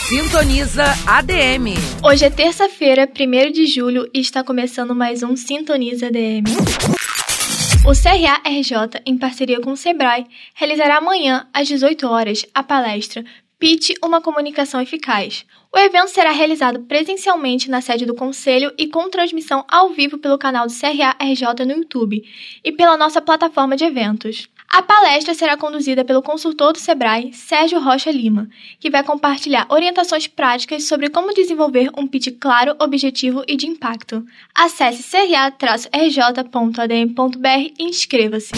Sintoniza ADM. Hoje é terça-feira, 1º de julho, e está começando mais um Sintoniza ADM. O CRA-RJ, em parceria com o Sebrae, realizará amanhã, às 18 horas, a palestra Pitch, uma comunicação eficaz. O evento será realizado presencialmente na sede do Conselho e com transmissão ao vivo pelo canal do CRA-RJ no YouTube e pela nossa plataforma de eventos. A palestra será conduzida pelo consultor do Sebrae, Sérgio Rocha Lima, que vai compartilhar orientações práticas sobre como desenvolver um pitch claro, objetivo e de impacto. Acesse cra-rj.adm.br e inscreva-se.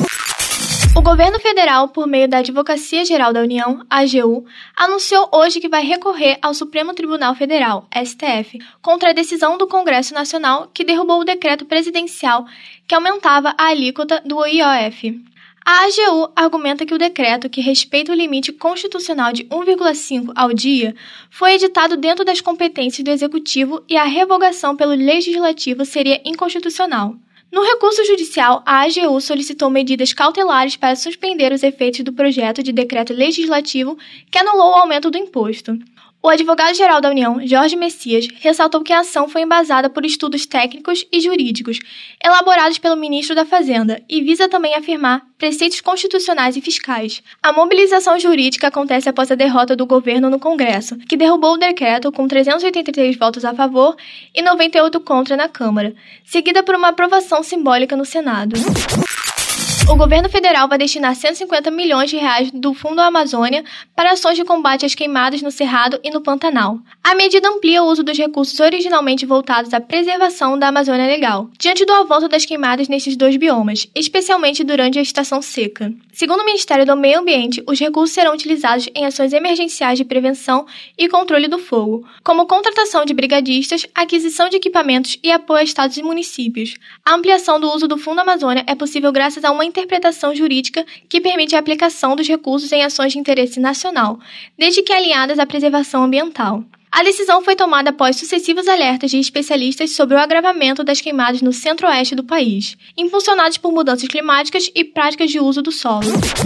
O governo federal, por meio da Advocacia Geral da União, AGU, anunciou hoje que vai recorrer ao Supremo Tribunal Federal, STF, contra a decisão do Congresso Nacional que derrubou o decreto presidencial que aumentava a alíquota do IOF. A AGU argumenta que o decreto, que respeita o limite constitucional de 1,5 ao dia, foi editado dentro das competências do Executivo e a revogação pelo Legislativo seria inconstitucional. No recurso judicial, a AGU solicitou medidas cautelares para suspender os efeitos do projeto de decreto legislativo que anulou o aumento do imposto. O advogado-geral da União, Jorge Messias, ressaltou que a ação foi embasada por estudos técnicos e jurídicos elaborados pelo ministro da Fazenda e visa também afirmar preceitos constitucionais e fiscais. A mobilização jurídica acontece após a derrota do governo no Congresso, que derrubou o decreto com 383 votos a favor e 98 contra na Câmara, seguida por uma aprovação simbólica no Senado. O governo federal vai destinar 150 milhões de reais do Fundo Amazônia para ações de combate às queimadas no Cerrado e no Pantanal. A medida amplia o uso dos recursos originalmente voltados à preservação da Amazônia Legal, diante do avanço das queimadas nesses dois biomas, especialmente durante a estação seca. Segundo o Ministério do Meio Ambiente, os recursos serão utilizados em ações emergenciais de prevenção e controle do fogo, como contratação de brigadistas, aquisição de equipamentos e apoio a estados e municípios. A ampliação do uso do Fundo Amazônia é possível graças a uma interpretação jurídica que permite a aplicação dos recursos em ações de interesse nacional, desde que alinhadas à preservação ambiental. A decisão foi tomada após sucessivos alertas de especialistas sobre o agravamento das queimadas no centro-oeste do país, impulsionados por mudanças climáticas e práticas de uso do solo.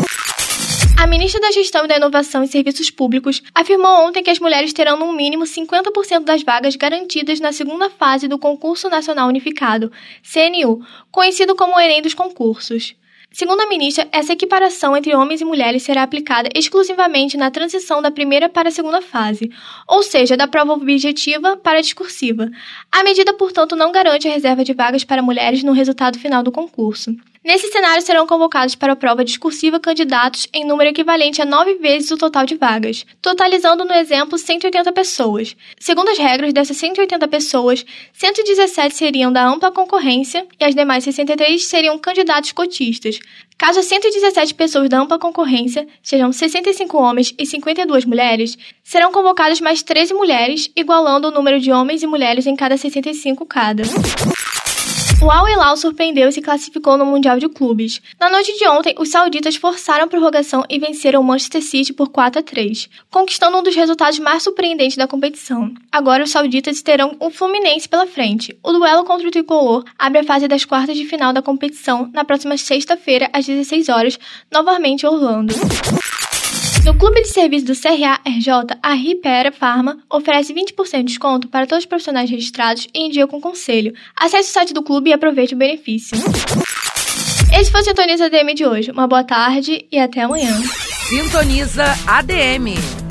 A ministra da Gestão e da Inovação e Serviços Públicos afirmou ontem que as mulheres terão no mínimo 50% das vagas garantidas na segunda fase do Concurso Nacional Unificado, CNU, conhecido como o Enem dos Concursos. Segundo a ministra, essa equiparação entre homens e mulheres será aplicada exclusivamente na transição da primeira para a segunda fase, ou seja, da prova objetiva para a discursiva. A medida, portanto, não garante a reserva de vagas para mulheres no resultado final do concurso. Nesse cenário, serão convocados para a prova discursiva candidatos em número equivalente a 9 vezes o total de vagas, totalizando, no exemplo, 180 pessoas. Segundo as regras dessas 180 pessoas, 117 seriam da ampla concorrência e as demais 63 seriam candidatos cotistas. Caso as 117 pessoas da ampla concorrência sejam 65 homens e 52 mulheres, serão convocadas mais 13 mulheres, igualando o número de homens e mulheres em cada 65 cada. O Al Hilal surpreendeu e se classificou no Mundial de Clubes. Na noite de ontem, os sauditas forçaram a prorrogação e venceram o Manchester City por 4-3, conquistando um dos resultados mais surpreendentes da competição. Agora, os sauditas terão o Fluminense pela frente. O duelo contra o tricolor abre a fase das quartas de final da competição na próxima sexta-feira, às 16 horas, novamente em Orlando. No Clube de Serviço do CRA-RJ, a Ripera Pharma oferece 20% de desconto para todos os profissionais registrados e em dia com o conselho. Acesse o site do clube e aproveite o benefício. Esse foi o Sintoniza ADM de hoje. Uma boa tarde e até amanhã. Sintoniza ADM.